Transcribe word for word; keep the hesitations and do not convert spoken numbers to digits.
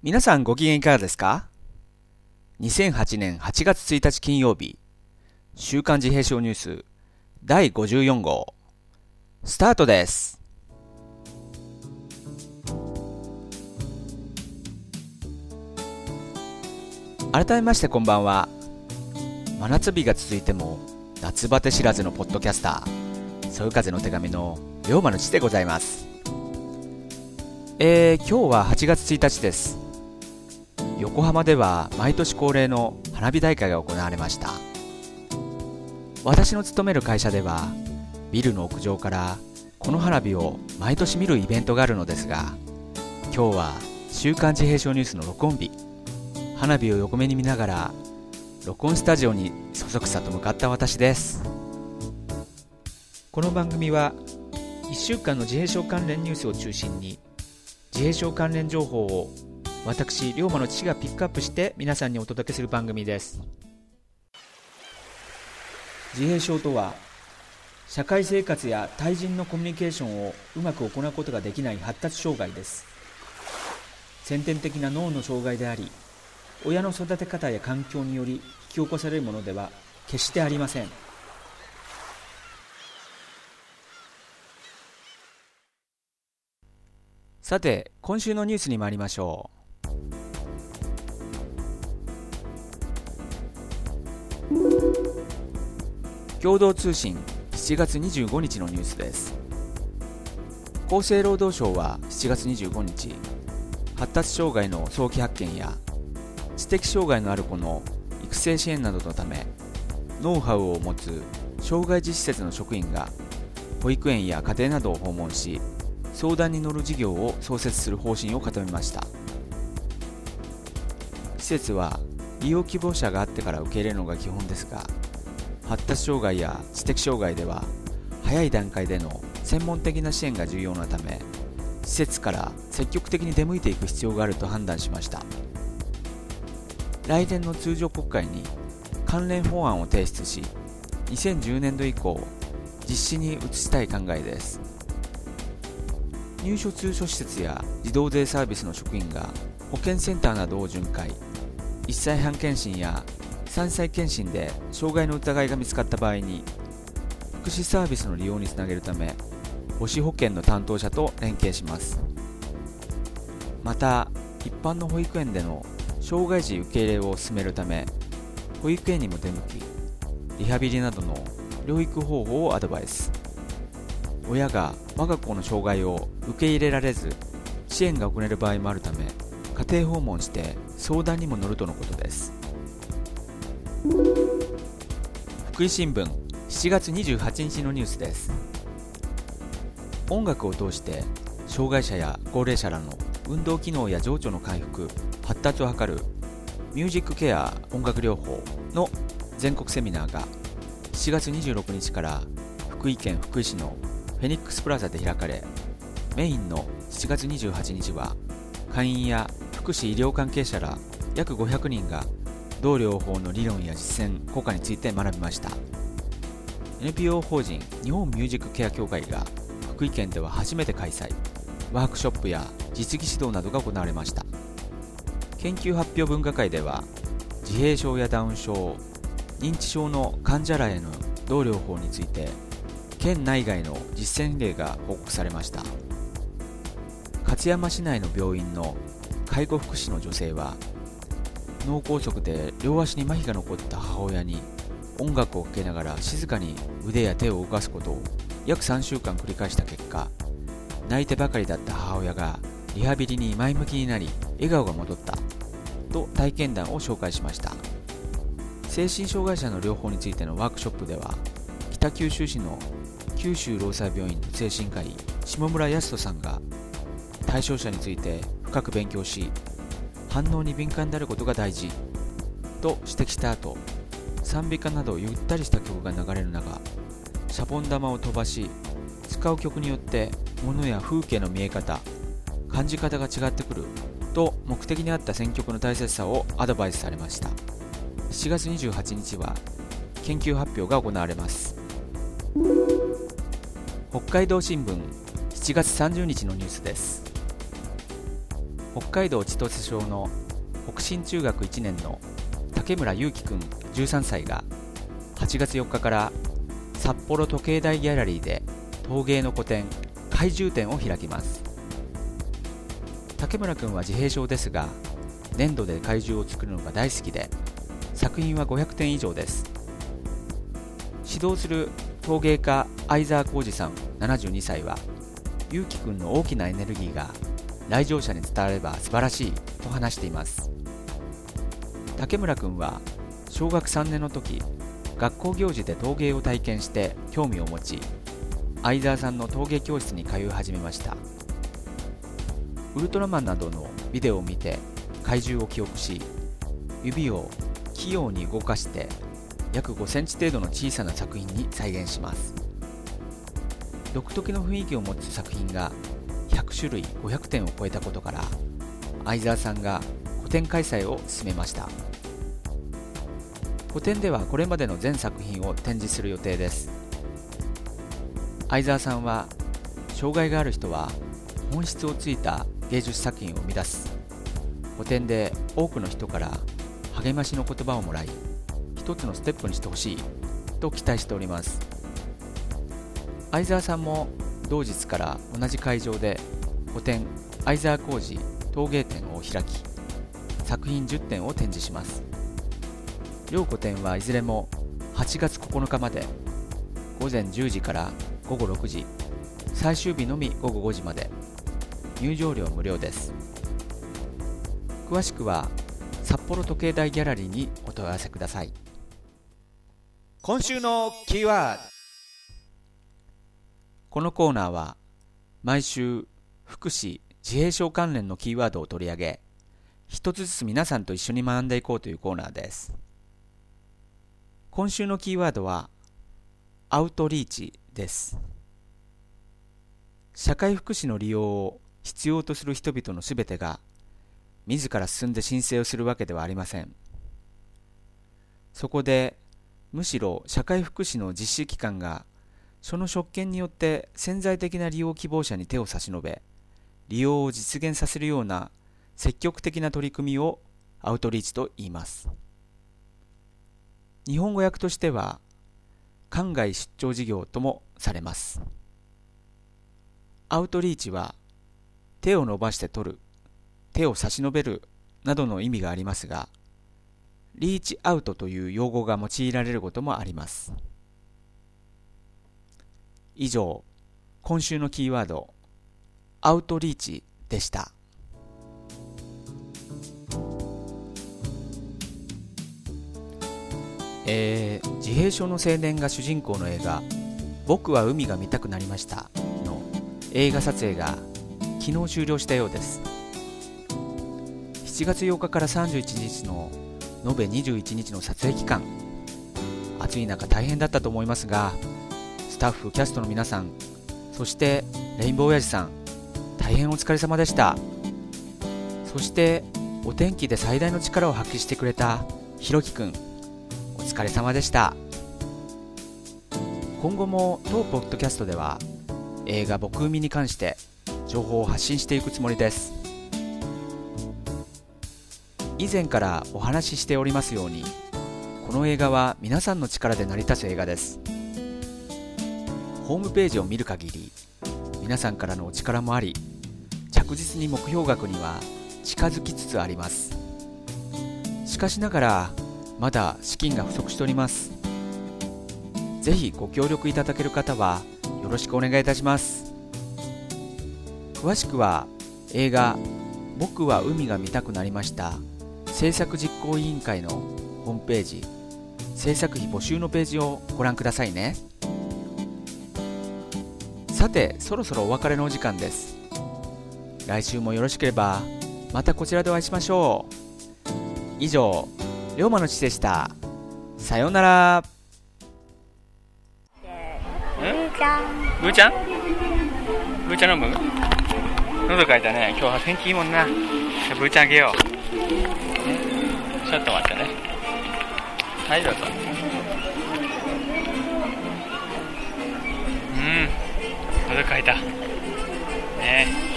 皆さんご機嫌いかがですか？ にせんはち 年はちがつついたち金曜日、週刊自閉症ニュースだいごじゅうよん号スタートです。改めましてこんばんは。真夏日が続いても夏バテ知らずのポッドキャスター、そよ風の手紙の龍馬の父でございます。えー、今日ははちがつついたちです。横浜では毎年恒例の花火大会が行われました。私の勤める会社ではビルの屋上からこの花火を毎年見るイベントがあるのですが、今日は週刊自閉症ニュースの録音日。花火を横目に見ながら録音スタジオにそそくさと向かった私です。この番組はいっしゅうかんの自閉症関連ニュースを中心に自閉症関連情報を私、龍馬の父がピックアップして皆さんにお届けする番組です。自閉症とは、社会生活や対人のコミュニケーションをうまく行うことができない発達障害です。先天的な脳の障害であり、親の育て方や環境により引き起こされるものでは決してありません。さて、今週のニュースに参りましょう。共同通信しちがつにじゅうごにちのニュースです。厚生労働省はしちがつにじゅうごにち、発達障害の早期発見や知的障害のある子の育成支援などのため、ノウハウを持つ障害児施設の職員が保育園や家庭などを訪問し、相談に乗る事業を創設する方針を固めました。施設は利用希望者があってから受け入れるのが基本ですが、発達障害や知的障害では早い段階での専門的な支援が重要なため、施設から積極的に出向いていく必要があると判断しました。来年の通常国会に関連法案を提出し、にせんじゅうねんど以降実施に移したい考えです。入所通所施設や児童デイサービスの職員が保健センターなどを巡回、いっさいはん検診やさんさい検診で障害の疑いが見つかった場合に福祉サービスの利用につなげるため、母子保健の担当者と連携します。また、一般の保育園での障害児受け入れを進めるため、保育園にも出向き、リハビリなどの療育方法をアドバイス。親が我が子の障害を受け入れられず支援が遅れる場合もあるため、家庭訪問して相談にも乗るとのことです。福井新聞しちがつにじゅうはちにちのニュースです。音楽を通して障害者や高齢者らの運動機能や情緒の回復・発達を図るミュージックケア音楽療法の全国セミナーがしちがつにじゅうろくにちから福井県福井市のフェニックスプラザで開かれ、メインのしちがつにじゅうはちにちは会員や福祉医療関係者ら約ごひゃくにんが同療法の理論や実践効果について学びました。 エヌピーオー 法人日本ミュージックケア協会が福井県では初めて開催、ワークショップや実技指導などが行われました。研究発表分科会では自閉症やダウン症、認知症の患者らへの同療法について県内外の実践例が報告されました。勝山市内の病院の介護福祉の女性は、脳梗塞で両足に麻痺が残った母親に音楽をかけながら静かに腕や手を動かすことを約さんしゅうかん繰り返した結果、泣いてばかりだった母親がリハビリに前向きになり笑顔が戻ったと体験談を紹介しました。精神障害者の療法についてのワークショップでは、北九州市の九州労災病院の精神科医下村康人さんが対象者について深く勉強し、反応に敏感であることが大事と指摘した後、賛美歌などゆったりした曲が流れる中、シャボン玉を飛ばし、使う曲によって物や風景の見え方、感じ方が違ってくると目的に合った選曲の大切さをアドバイスされました。しちがつにじゅうはちにちは研究発表が行われます。北海道新聞しちがつさんじゅうにちのニュースです。 北海道千歳町の北信中学いちねんの竹村祐樹くんじゅうさんさいがはちがつよっかから札幌時計台ギャラリーで陶芸の個展怪獣展を開きます。竹村くんは自閉症ですが、粘土で怪獣を作るのが大好きで、作品はごひゃくてん以上です。指導する陶芸家相沢浩二さんななじゅうにさいは、祐樹くんの大きなエネルギーが来場者に伝われば素晴らしいと話しています。竹村くんは小学さんねんの時、学校行事で陶芸を体験して興味を持ち、相沢さんの陶芸教室に通い始めました。ウルトラマンなどのビデオを見て怪獣を記憶し、指を器用に動かして約ごセンチ程度の小さな作品に再現します。独特の雰囲気を持つ作品がひゃくしゅるいごひゃくてんを超えたことから、相沢さんが個展開催を進めました。個展ではこれまでの全作品を展示する予定です。相沢さんは、障害がある人は本質をついた芸術作品を生み出す。個展で多くの人から励ましの言葉をもらい、一つのステップにしてほしいと期待しております。相沢さんも同日から同じ会場で個展相沢浩二陶芸展を開き、作品じゅってんを展示します。両個展はいずれもはちがつここのかまでごぜんじゅうじからごごろくじ、最終日のみごごごじまで、入場料無料です。詳しくは札幌時計台ギャラリーにお問い合わせください。今週のキーワード。このコーナーは毎週福祉・自閉症関連のキーワードを取り上げ、一つずつ皆さんと一緒に学んでいこうというコーナーです。今週のキーワードはアウトリーチです。社会福祉の利用を必要とする人々のすべてが自ら進んで申請をするわけではありません。そこでむしろ社会福祉の実施機関がその職権によって潜在的な利用希望者に手を差し伸べ、利用を実現させるような積極的な取り組みをアウトリーチと言います。日本語訳としては海外出張事業ともされます。アウトリーチは手を伸ばして取る、手を差し伸べるなどの意味がありますが、リーチアウトという用語が用いられることもあります。以上、今週のキーワード、アウトリーチでした。えー、自閉症の青年が主人公の映画、僕は海が見たくなりましたの映画撮影が昨日終了したようです。しちがつようかからさんじゅういちにちの延べにじゅういちにちの撮影期間、暑い中大変だったと思いますが、スタッフ、キャストの皆さん、そしてレインボー親父さん、大変お疲れ様でした。そしてお天気で最大の力を発揮してくれたひろきくん、お疲れ様でした。今後も当ポッドキャストでは映画僕海に関して情報を発信していくつもりです。以前からお話ししておりますように、この映画は皆さんの力で成り立つ映画です。ホームページを見る限り、皆さんからのお力もあり、着実に目標額には近づきつつあります。しかしながらまだ資金が不足しております。ぜひご協力いただける方はよろしくお願いいたします。詳しくは映画僕は海が見たくなりました制作実行委員会のホームページ、制作費募集のページをご覧くださいね。さて、そろそろお別れのお時間です。来週もよろしければまたこちらでお会いしましょう。以上、龍馬の父でした。さようなら。 ブーちゃんブーちゃんブーちゃん飲む？喉かいたね。今日は天気いいもんな。ブーちゃんあげよう。ちょっと待ってね。はい、どうぞ。うん、喉かいたね。